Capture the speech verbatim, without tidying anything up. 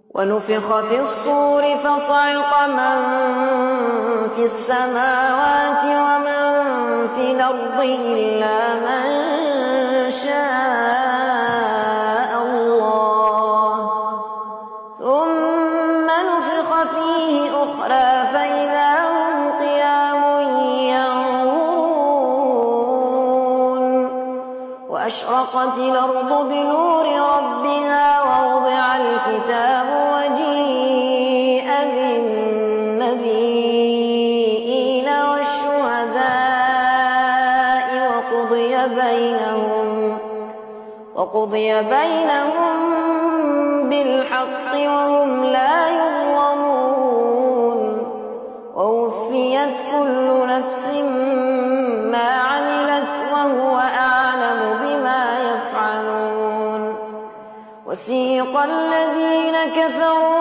ونفخ في الصور فصعق من في السماوات ومن في الأرض إلا من شاء الله ثم نفخ فيه أخرى فإذا هم قيام ينظرون وأشرقت الأرض بنور ربها ووضع الكتاب وجيء بالنبيين والشهداء وقضي بينهم وقضي بينهم بالحق وهم لا يظلمون ووفيت كل نفس ما عملت وهو أعلم بما يفعلون وسيق الذين كفروا